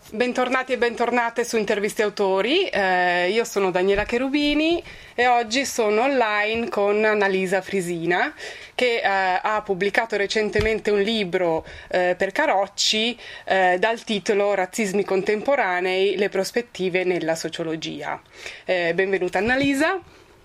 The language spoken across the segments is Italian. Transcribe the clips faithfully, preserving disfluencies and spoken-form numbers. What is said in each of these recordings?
Bentornati e bentornate su Interviste Autori, eh, io sono Daniela Cherubini e oggi sono online con Annalisa Frisina che eh, ha pubblicato recentemente un libro eh, per Carocci eh, dal titolo Razzismi contemporanei, le prospettive nella sociologia. Eh, benvenuta Annalisa.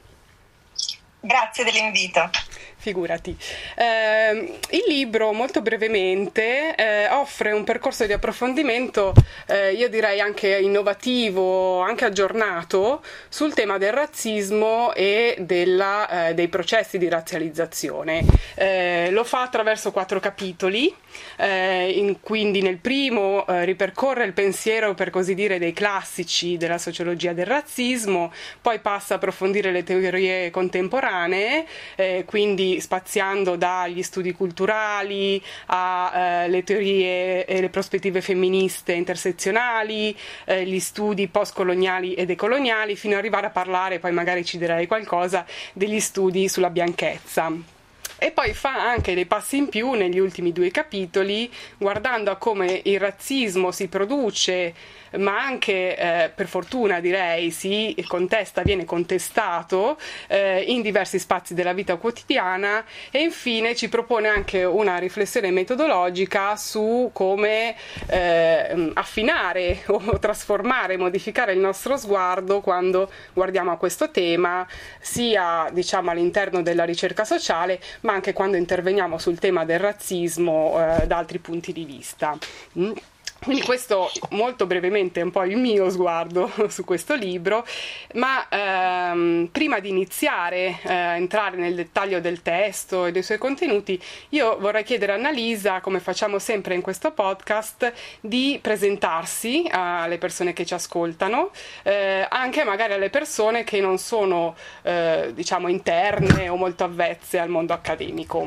Grazie dell'invito. Figurati. Eh, il libro, molto brevemente, eh, offre un percorso di approfondimento, eh, io direi anche innovativo, anche aggiornato, sul tema del razzismo e della, eh, dei processi di razzializzazione. Eh, lo fa attraverso quattro capitoli, eh, in, quindi nel primo eh, ripercorre il pensiero, per così dire, dei classici della sociologia del razzismo, poi passa a approfondire le teorie contemporanee, eh, quindi spaziando dagli studi culturali alle eh, teorie e le prospettive femministe intersezionali, eh, gli studi postcoloniali e decoloniali, fino ad arrivare a parlare, poi magari ci direi qualcosa, degli studi sulla bianchezza. E poi fa anche dei passi in più negli ultimi due capitoli, guardando a come il razzismo si produce, ma anche, eh, per fortuna direi, si contesta, viene contestato eh, in diversi spazi della vita quotidiana, e infine ci propone anche una riflessione metodologica su come eh, affinare o trasformare, modificare il nostro sguardo quando guardiamo a questo tema, sia diciamo all'interno della ricerca sociale, ma anche quando interveniamo sul tema del razzismo eh, da altri punti di vista. Mm. Quindi questo molto brevemente è un po' il mio sguardo su questo libro, ma ehm, prima di iniziare eh, a entrare nel dettaglio del testo e dei suoi contenuti, io vorrei chiedere a Annalisa, come facciamo sempre in questo podcast, di presentarsi alle persone che ci ascoltano, eh, anche magari alle persone che non sono eh, diciamo interne o molto avvezze al mondo accademico.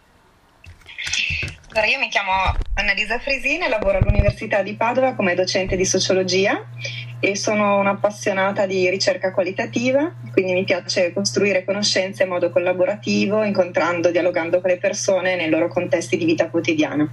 Allora, io mi chiamo Annalisa Frisina e lavoro all'Università di Padova come docente di sociologia e sono un'appassionata di ricerca qualitativa, quindi mi piace costruire conoscenze in modo collaborativo, incontrando, dialogando con le persone nei loro contesti di vita quotidiana.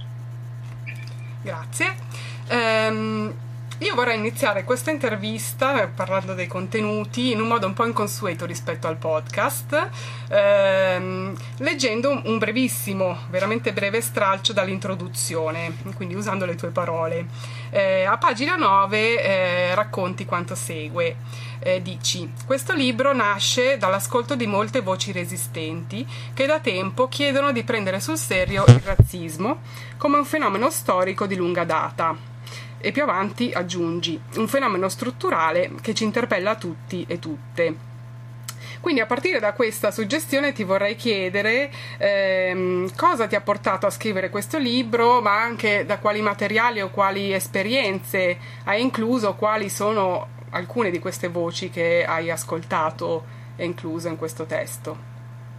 Grazie. Um... Io vorrei iniziare questa intervista parlando dei contenuti in un modo un po' inconsueto rispetto al podcast, ehm, leggendo un brevissimo, veramente breve stralcio dall'introduzione, quindi usando le tue parole. Eh, a pagina nove eh, racconti quanto segue. Eh, dici: questo libro nasce dall'ascolto di molte voci resistenti che da tempo chiedono di prendere sul serio il razzismo come un fenomeno storico di lunga data. E più avanti aggiungi: un fenomeno strutturale che ci interpella a tutti e tutte. Quindi a partire da questa suggestione ti vorrei chiedere ehm, cosa ti ha portato a scrivere questo libro, ma anche da quali materiali o quali esperienze hai incluso, quali sono alcune di queste voci che hai ascoltato e incluso in questo testo.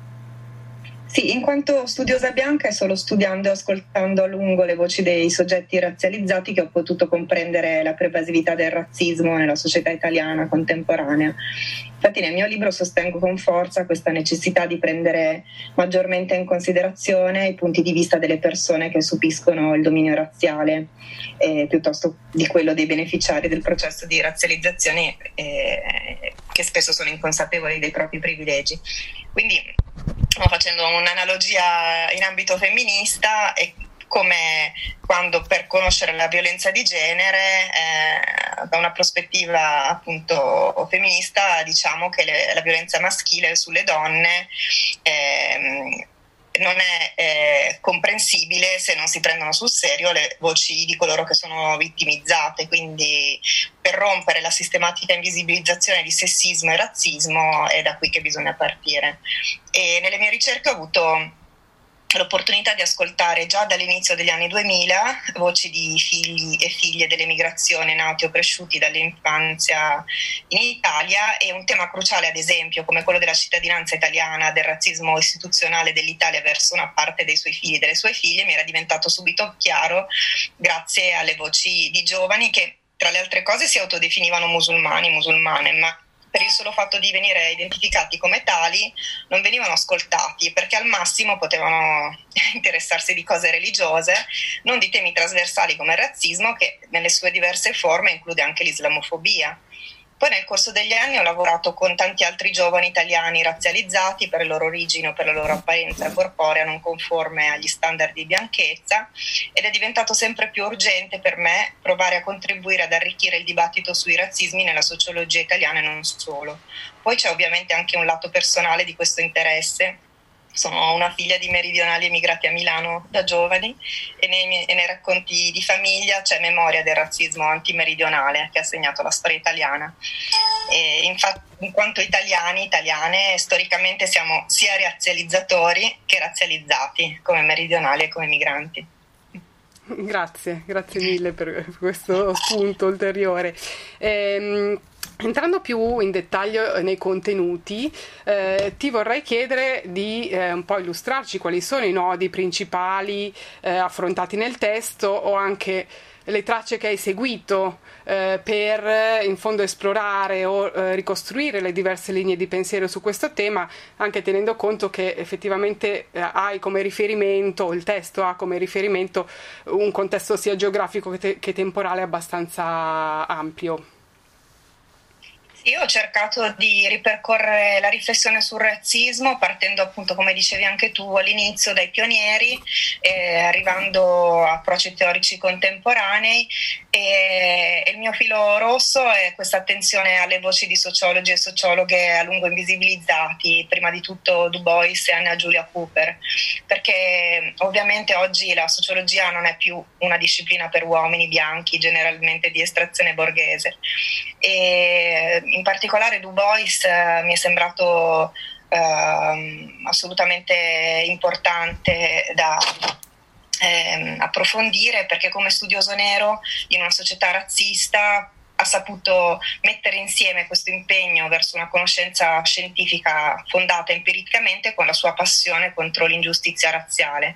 Sì, in quanto studiosa bianca è solo studiando e ascoltando a lungo le voci dei soggetti razzializzati che ho potuto comprendere la pervasività del razzismo nella società italiana contemporanea. Infatti nel mio libro sostengo con forza questa necessità di prendere maggiormente in considerazione i punti di vista delle persone che subiscono il dominio razziale, eh, piuttosto di quello dei beneficiari del processo di razzializzazione eh, che spesso sono inconsapevoli dei propri privilegi. Quindi, facendo un'analogia in ambito femminista, è come quando per conoscere la violenza di genere eh, da una prospettiva appunto femminista diciamo che le, la violenza maschile sulle donne eh, non è eh, comprensibile se non si prendono sul serio le voci di coloro che sono vittimizzate. Quindi per rompere la sistematica invisibilizzazione di sessismo e razzismo è da qui che bisogna partire. E nelle mie ricerche ho avuto l'opportunità di ascoltare già dall'inizio degli anni duemila voci di figli e figlie dell'emigrazione nati o cresciuti dall'infanzia in Italia, e un tema cruciale ad esempio come quello della cittadinanza italiana, del razzismo istituzionale dell'Italia verso una parte dei suoi figli e delle sue figlie mi era diventato subito chiaro grazie alle voci di giovani che tra le altre cose si autodefinivano musulmani, musulmane, ma per il solo fatto di venire identificati come tali, non venivano ascoltati, perché al massimo potevano interessarsi di cose religiose, non di temi trasversali come il razzismo, che nelle sue diverse forme include anche l'islamofobia. Poi nel corso degli anni ho lavorato con tanti altri giovani italiani razzializzati per le loro origini o per la loro apparenza corporea non conforme agli standard di bianchezza, ed è diventato sempre più urgente per me provare a contribuire ad arricchire il dibattito sui razzismi nella sociologia italiana e non solo. Poi c'è ovviamente anche un lato personale di questo interesse. Sono una figlia di meridionali emigrati a Milano da giovani e nei, e nei racconti di famiglia c'è memoria del razzismo antimeridionale che ha segnato la storia italiana. E infatti, in quanto italiani, italiane, storicamente siamo sia razzializzatori che razzializzati, come meridionali e come migranti. Grazie, grazie mille per questo spunto ulteriore. Ehm, Entrando più in dettaglio nei contenuti, eh, ti vorrei chiedere di eh, un po' illustrarci quali sono i nodi principali eh, affrontati nel testo, o anche le tracce che hai seguito eh, per in fondo esplorare o eh, ricostruire le diverse linee di pensiero su questo tema, anche tenendo conto che effettivamente eh, hai come riferimento, o il testo ha come riferimento, un contesto sia geografico che, te- che temporale abbastanza ampio. Io ho cercato di ripercorrere la riflessione sul razzismo partendo, appunto, come dicevi anche tu all'inizio, dai pionieri, eh, arrivando a approcci teorici contemporanei, e, e il mio filo rosso è questa attenzione alle voci di sociologi e sociologhe a lungo invisibilizzati, prima di tutto Du Bois e Anna Julia Cooper, perché ovviamente oggi la sociologia non è più una disciplina per uomini bianchi, generalmente di estrazione borghese. E in particolare Du Bois eh, mi è sembrato eh, assolutamente importante da eh, approfondire, perché come studioso nero in una società razzista ha saputo mettere insieme questo impegno verso una conoscenza scientifica fondata empiricamente con la sua passione contro l'ingiustizia razziale.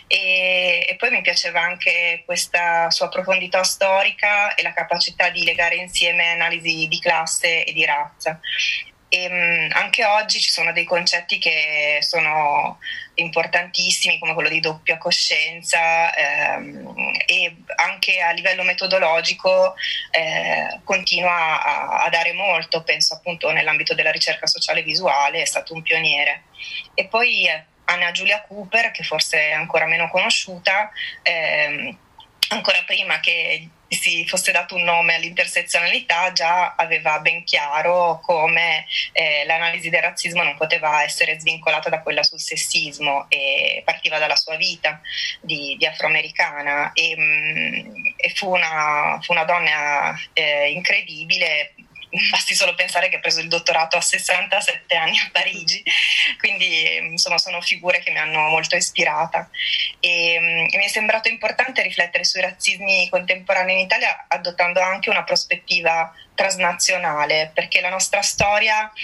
E, e poi mi piaceva anche questa sua profondità storica e la capacità di legare insieme analisi di classe e di razza. E, um, anche oggi ci sono dei concetti che sono importantissimi, come quello di doppia coscienza, ehm, e anche a livello metodologico eh, continua a, a dare molto. Penso appunto nell'ambito della ricerca sociale visuale, è stato un pioniere. E poi eh, Anna Julia Cooper, che forse è ancora meno conosciuta, ehm, ancora prima che si fosse dato un nome all'intersezionalità, già aveva ben chiaro come eh, l'analisi del razzismo non poteva essere svincolata da quella sul sessismo, e partiva dalla sua vita di, di afroamericana, e, mh, e fu, una, fu una donna eh, incredibile. Basti solo pensare che ha preso il dottorato a sessantasette anni a Parigi, quindi insomma sono figure che mi hanno molto ispirata, e, e mi è sembrato importante riflettere sui razzismi contemporanei in Italia adottando anche una prospettiva transnazionale, perché la nostra storia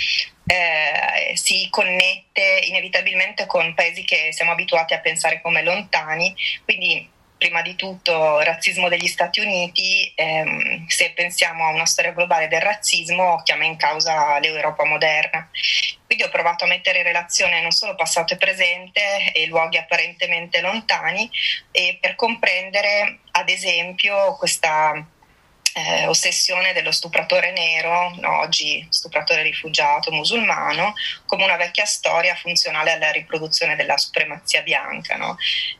eh, si connette inevitabilmente con paesi che siamo abituati a pensare come lontani, quindi prima di tutto il razzismo degli Stati Uniti, ehm, se pensiamo a una storia globale del razzismo, chiama in causa l'Europa moderna. Quindi ho provato a mettere in relazione non solo passato e presente e luoghi apparentemente lontani, e per comprendere ad esempio questa Eh, ossessione dello stupratore nero, no, oggi stupratore rifugiato musulmano, come una vecchia storia funzionale alla riproduzione della supremazia bianca, no?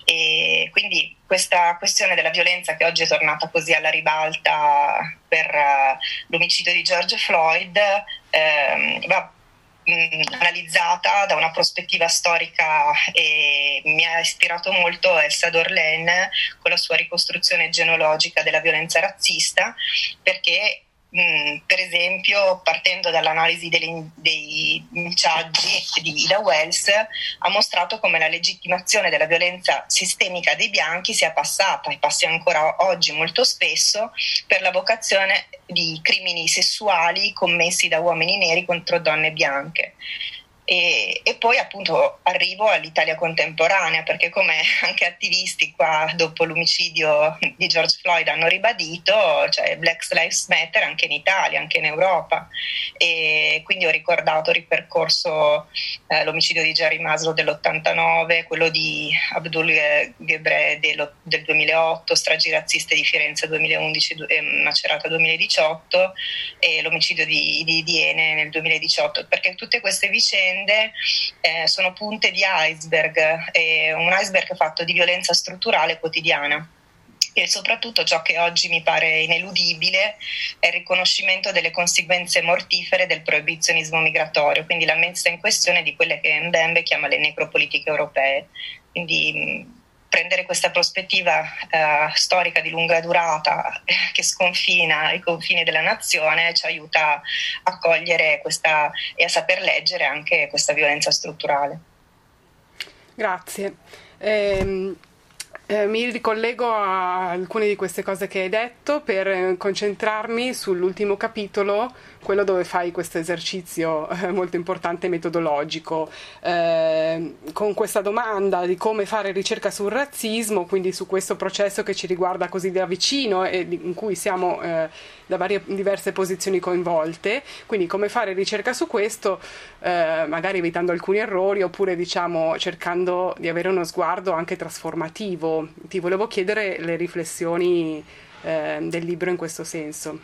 E quindi questa questione della violenza, che oggi è tornata così alla ribalta per uh, l'omicidio di George Floyd, eh, va analizzata da una prospettiva storica, e mi ha ispirato molto Elsa Dorlain con la sua ricostruzione genealogica della violenza razzista, perché mh, per esempio partendo dall'analisi delle, dei miciaggi di Ida Wells ha mostrato come la legittimazione della violenza sistemica dei bianchi sia passata, e passi ancora oggi molto spesso, per la vocazione di crimini sessuali commessi da uomini neri contro donne bianche. E, e poi appunto arrivo all'Italia contemporanea, perché come anche attivisti qua dopo l'omicidio di George Floyd hanno ribadito, cioè Black Lives Matter anche in Italia, anche in Europa, e quindi ho ricordato, ho ripercorso eh, l'omicidio di Jerry Maslow dell'ottantanove, quello di Abdul Gebre del, del duemilaotto, stragi razziste di Firenze duemilaundici e Macerata duemiladiciotto, e l'omicidio di, di, di Ene nel duemiladiciotto, perché tutte queste vicende Eh, sono punte di iceberg, eh, un iceberg fatto di violenza strutturale quotidiana. E soprattutto ciò che oggi mi pare ineludibile è il riconoscimento delle conseguenze mortifere del proibizionismo migratorio, quindi la messa in questione di quelle che Mbembe chiama le necropolitiche europee. Quindi mh, prendere questa prospettiva eh, storica di lunga durata eh, che sconfina i confini della nazione ci aiuta a cogliere questa e a saper leggere anche questa violenza strutturale. Grazie. Ehm... Eh, mi ricollego a alcune di queste cose che hai detto per concentrarmi sull'ultimo capitolo, quello dove fai questo esercizio eh, molto importante metodologico, eh, con questa domanda di come fare ricerca sul razzismo, quindi su questo processo che ci riguarda così da vicino e in cui siamo eh, da varie diverse posizioni coinvolte, quindi come fare ricerca su questo, eh, magari evitando alcuni errori oppure diciamo cercando di avere uno sguardo anche trasformativo. Ti volevo chiedere le riflessioni eh, del libro in questo senso.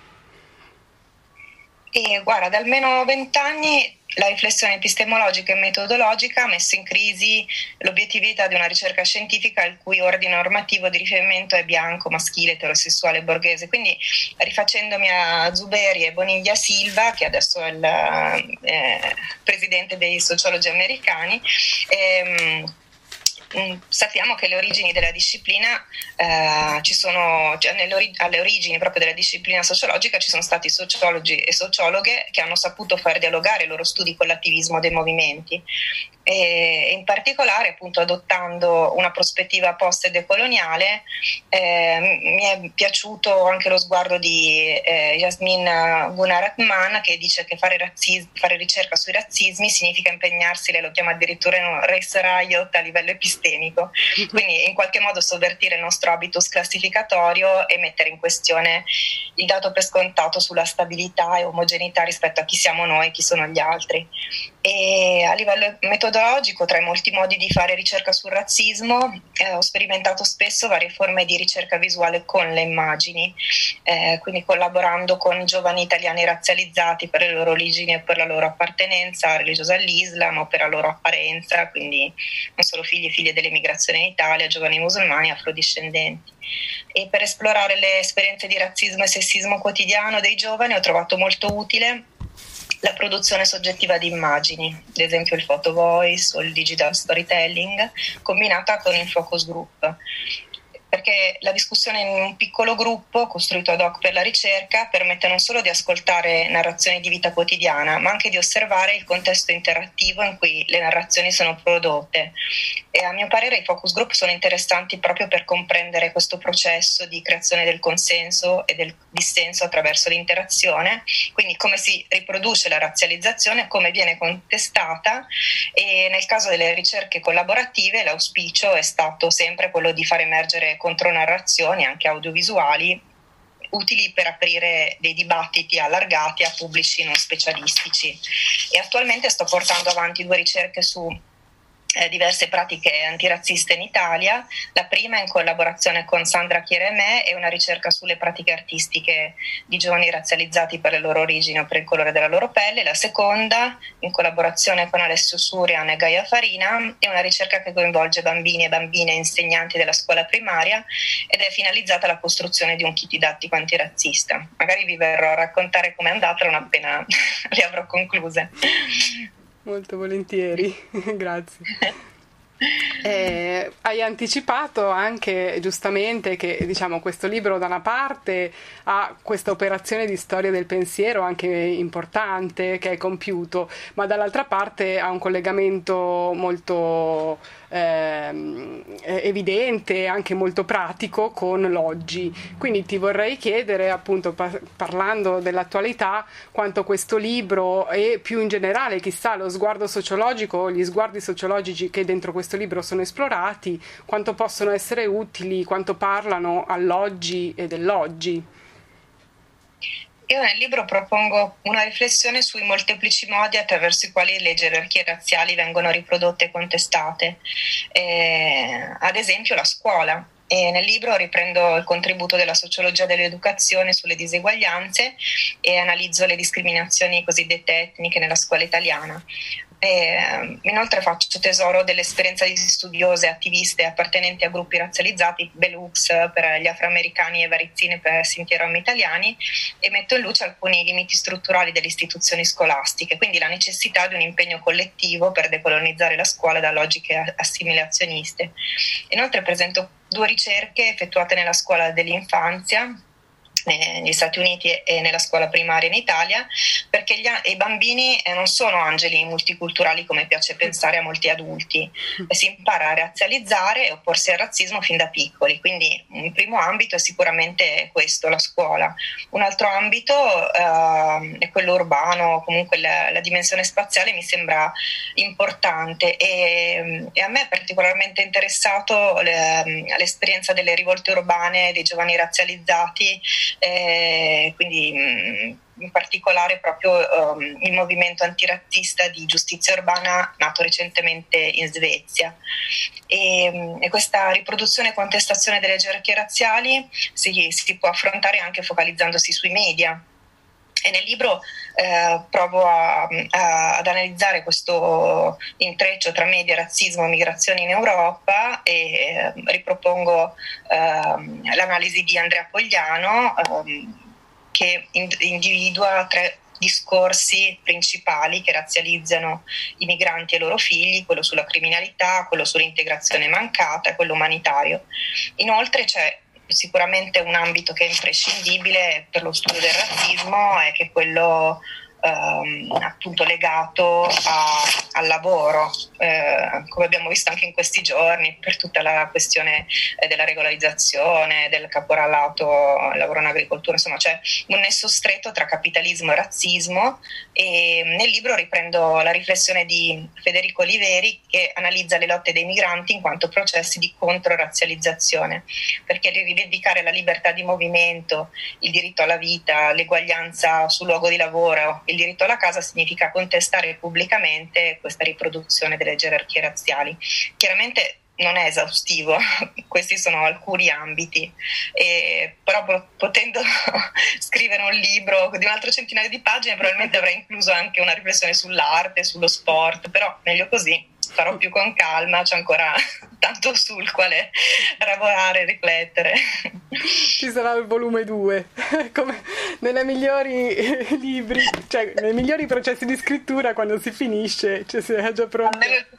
E guarda, da almeno vent'anni la riflessione epistemologica e metodologica ha messo in crisi l'obiettività di una ricerca scientifica il cui ordine normativo di riferimento è bianco, maschile, eterosessuale, borghese. Quindi, rifacendomi a Zuberi e Boniglia Silva, che adesso è il eh, presidente dei sociologi americani, ehm, sappiamo che le origini della disciplina eh, ci sono, cioè nelle, alle origini proprio della disciplina sociologica ci sono stati sociologi e sociologhe che hanno saputo far dialogare i loro studi con l'attivismo dei movimenti, e in particolare appunto adottando una prospettiva post decoloniale. Eh, mi è piaciuto anche lo sguardo di eh, Yasmin Gunaratman, che dice che fare, razzis- fare ricerca sui razzismi significa impegnarsi, lei lo chiama addirittura in un race riot a livello epistemico, quindi in qualche modo sovvertire il nostro habitus classificatorio e mettere in questione il dato per scontato sulla stabilità e omogeneità rispetto a chi siamo noi e chi sono gli altri. E a livello metodologico, tra i molti modi di fare ricerca sul razzismo, eh, ho sperimentato spesso varie forme di ricerca visuale con le immagini, eh, quindi collaborando con giovani italiani razzializzati per le loro origini e per la loro appartenenza religiosa all'Islam o per la loro apparenza, quindi non solo figli e figlie dell'emigrazione in Italia, giovani musulmani, afrodiscendenti. E per esplorare le esperienze di razzismo e sessismo quotidiano dei giovani ho trovato molto utile la produzione soggettiva di immagini, ad esempio il photo voice o il digital storytelling, combinata con il focus group, perché la discussione in un piccolo gruppo costruito ad hoc per la ricerca permette non solo di ascoltare narrazioni di vita quotidiana, ma anche di osservare il contesto interattivo in cui le narrazioni sono prodotte. E a mio parere i focus group sono interessanti proprio per comprendere questo processo di creazione del consenso e del dissenso attraverso l'interazione, quindi come si riproduce la razzializzazione, come viene contestata, e nel caso delle ricerche collaborative l'auspicio è stato sempre quello di far emergere contronarrazioni anche audiovisuali utili per aprire dei dibattiti allargati a pubblici non specialistici. E attualmente sto portando avanti due ricerche su Eh, diverse pratiche antirazziste in Italia. La prima in collaborazione con Sandra Chieremè è una ricerca sulle pratiche artistiche di giovani razzializzati per le loro origini o per il colore della loro pelle. La seconda, in collaborazione con Alessio Surian e Gaia Farina, è una ricerca che coinvolge bambini e bambine insegnanti della scuola primaria ed è finalizzata alla costruzione di un kit didattico antirazzista. Magari vi verrò a raccontare com'è andata non appena le avrò concluse. Molto volentieri, grazie. Eh, hai anticipato anche giustamente che, diciamo, questo libro da una parte ha questa operazione di storia del pensiero anche importante che hai compiuto, ma dall'altra parte ha un collegamento molto ehm, evidente, anche molto pratico con l'oggi. Quindi ti vorrei chiedere, appunto, par- parlando dell'attualità, quanto questo libro e più in generale, chissà, lo sguardo sociologico, gli sguardi sociologici che dentro questo libro sono esplorati, quanto possono essere utili, quanto parlano all'oggi e dell'oggi. Io nel libro propongo una riflessione sui molteplici modi attraverso i quali le gerarchie razziali vengono riprodotte e contestate, eh, ad esempio la scuola. E nel libro riprendo il contributo della sociologia dell'educazione sulle diseguaglianze e analizzo le discriminazioni cosiddette etniche nella scuola italiana. E, inoltre faccio tesoro dell'esperienza di studiose, attiviste appartenenti a gruppi razzializzati, Belux per gli afroamericani e Varizzine per Sinti e Rom italiani, e metto in luce alcuni limiti strutturali delle istituzioni scolastiche, quindi la necessità di un impegno collettivo per decolonizzare la scuola da logiche assimilazioniste. Inoltre presento due ricerche effettuate nella scuola dell'infanzia negli Stati Uniti e nella scuola primaria in Italia, perché gli, i bambini non sono angeli multiculturali come piace pensare a molti adulti, e si impara a razzializzare e opporsi al razzismo fin da piccoli. Quindi un primo ambito è sicuramente questo, la scuola. Un altro ambito uh, è quello urbano, comunque la, la dimensione spaziale mi sembra importante, e, e a me è particolarmente interessato le, l'esperienza delle rivolte urbane dei giovani razzializzati. Eh, quindi mh, in particolare proprio um, il movimento antirazzista di giustizia urbana nato recentemente in Svezia, e, e questa riproduzione e contestazione delle gerarchie razziali si, si può affrontare anche focalizzandosi sui media. E nel libro eh, provo a, a, ad analizzare questo intreccio tra media, razzismo e migrazioni in Europa, e eh, ripropongo eh, l'analisi di Andrea Pogliano eh, che individua tre discorsi principali che razzializzano i migranti e i loro figli: quello sulla criminalità, quello sull'integrazione mancata e quello umanitario. Inoltre c'è sicuramente un ambito che è imprescindibile per lo studio del razzismo, è che quello ehm, appunto legato a, al lavoro, eh, come abbiamo visto anche in questi giorni, per tutta la questione eh, della regolarizzazione, del caporalato, lavoro in agricoltura, insomma c'è un nesso stretto tra capitalismo e razzismo. E nel libro riprendo la riflessione di Federico Oliveri, che analizza le lotte dei migranti in quanto processi di controrazzializzazione, perché rivendicare la libertà di movimento, il diritto alla vita, l'eguaglianza sul luogo di lavoro, il diritto alla casa significa contestare pubblicamente questa riproduzione delle gerarchie razziali. Chiaramente non è esaustivo, questi sono alcuni ambiti, e, però potendo scrivere un libro di un altro centinaio di pagine probabilmente avrei incluso anche una riflessione sull'arte, sullo sport, però meglio così, farò più con calma, c'è ancora tanto sul quale lavorare, riflettere. Ci sarà il volume due, come nei migliori libri, cioè nei migliori processi di scrittura, quando si finisce, cioè si è già pronto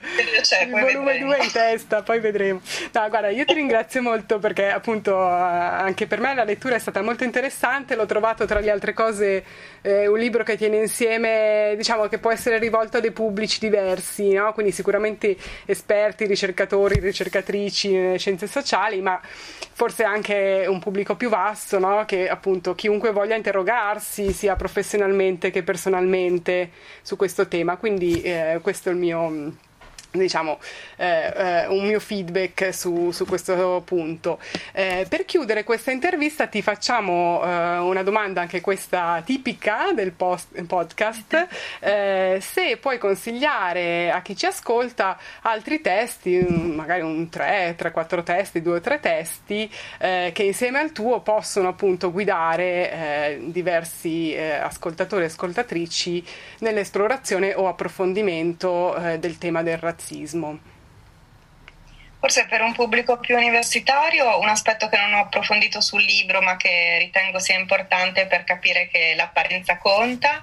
il volume due in testa, poi vedremo. No, guarda, io ti ringrazio molto, perché appunto anche per me la lettura è stata molto interessante, l'ho trovato tra le altre cose eh, un libro che tiene insieme, diciamo, che può essere rivolto a dei pubblici diversi, no? Quindi sicuramente esperti, ricercatori, ricercatrici nelle scienze sociali, ma forse anche un pubblico più vasto, no? Che appunto chiunque voglia interrogarsi sia professionalmente che personalmente su questo tema. Quindi eh, questo è il mio, diciamo, eh, eh, un mio feedback su, su questo punto. Eh, per chiudere questa intervista ti facciamo eh, una domanda, anche questa tipica del post- podcast, eh, se puoi consigliare a chi ci ascolta altri testi, magari un tre, tre, quattro testi, due o tre testi eh, che insieme al tuo possono appunto guidare eh, diversi eh, ascoltatori e ascoltatrici nell'esplorazione o approfondimento eh, del tema del razzismo. Forse per un pubblico più universitario un aspetto che non ho approfondito sul libro ma che ritengo sia importante per capire che l'apparenza conta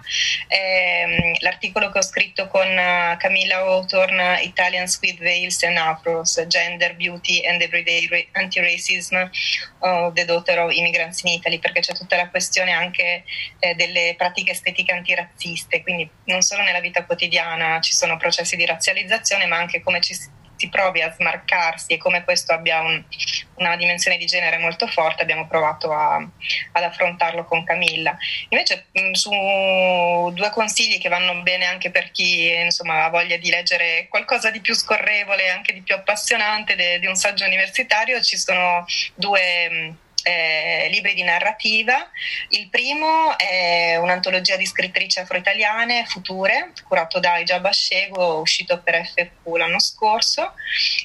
è l'articolo che ho scritto con Camilla Hawthorne, Italians with Veils and Afros, Gender, Beauty and Everyday Anti-Racism of the Daughter of Immigrants in Italy, perché c'è tutta la questione anche eh, delle pratiche estetiche antirazziste, quindi non solo nella vita quotidiana ci sono processi di razzializzazione ma anche come ci si si provi a smarcarsi e come questo abbia un, una dimensione di genere molto forte. Abbiamo provato a, ad affrontarlo con Camilla. Invece mh, su due consigli che vanno bene anche per chi insomma ha voglia di leggere qualcosa di più scorrevole, anche di più appassionante de, di un saggio universitario, ci sono due mh, Eh, libri di narrativa. Il primo è un'antologia di scrittrici afro-italiane, Future, curato da Hijab Ashego, uscito per F Q l'anno scorso,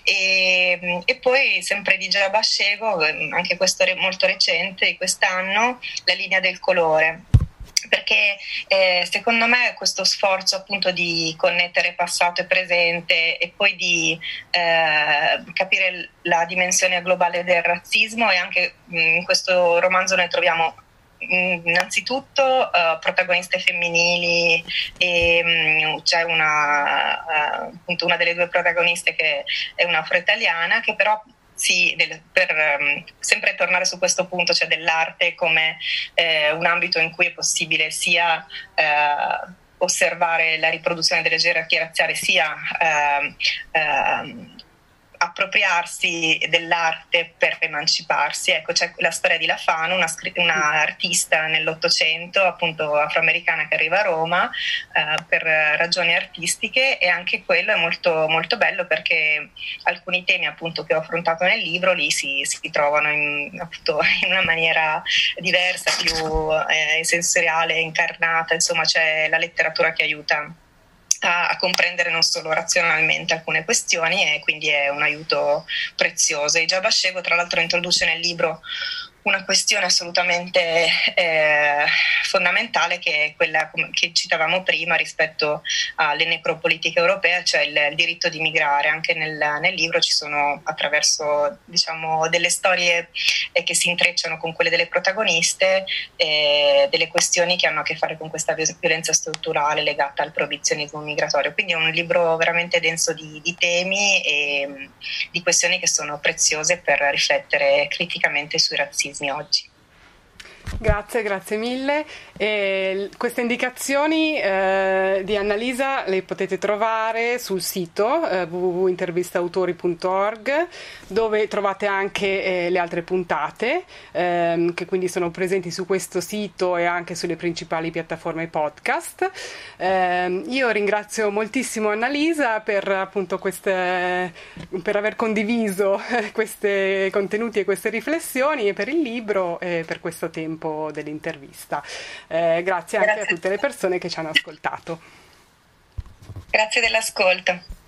e, e poi sempre di Hijab Ashego, anche questo re, molto recente, quest'anno, La linea del colore, perché eh, secondo me questo sforzo appunto di connettere passato e presente e poi di eh, capire la dimensione globale del razzismo, e anche mh, in questo romanzo noi troviamo mh, innanzitutto uh, protagoniste femminili e mh, c'è una, uh, appunto una delle due protagoniste che è un'afro-italiana che però Sì, del, per um, sempre tornare su questo punto, cioè dell'arte come eh, un ambito in cui è possibile sia eh, osservare la riproduzione delle gerarchie razziali, sia eh, eh, appropriarsi dell'arte per emanciparsi. Ecco, c'è la storia di Lafano, una, una artista nell'Ottocento, appunto afroamericana, che arriva a Roma eh, per ragioni artistiche, e anche quello è molto, molto bello perché alcuni temi appunto che ho affrontato nel libro lì si, si trovano in, appunto, in una maniera diversa, più eh, sensoriale, incarnata. Insomma, c'è la letteratura che aiuta A, a comprendere non solo razionalmente alcune questioni, e quindi è un aiuto prezioso. Hijab Ashego tra l'altro introduce nel libro una questione assolutamente eh, fondamentale, che è quella che citavamo prima rispetto alle necropolitiche europee, cioè il, il diritto di migrare. Anche nel, nel libro ci sono, attraverso diciamo delle storie eh, che si intrecciano con quelle delle protagoniste, eh, delle questioni che hanno a che fare con questa violenza strutturale legata al proibizionismo migratorio. Quindi è un libro veramente denso di, di temi e di questioni che sono preziose per riflettere criticamente sui razzismi oggi. Grazie, grazie mille. E queste indicazioni eh, di Annalisa le potete trovare sul sito eh, w w w punto intervistautori punto org, dove trovate anche eh, le altre puntate ehm, che quindi sono presenti su questo sito e anche sulle principali piattaforme podcast. Eh, io ringrazio moltissimo Annalisa per appunto queste, per aver condiviso questi contenuti e queste riflessioni, e per il libro e per questo tempo dell'intervista. Eh, grazie anche grazie a tutte le persone che ci hanno ascoltato. Grazie dell'ascolto.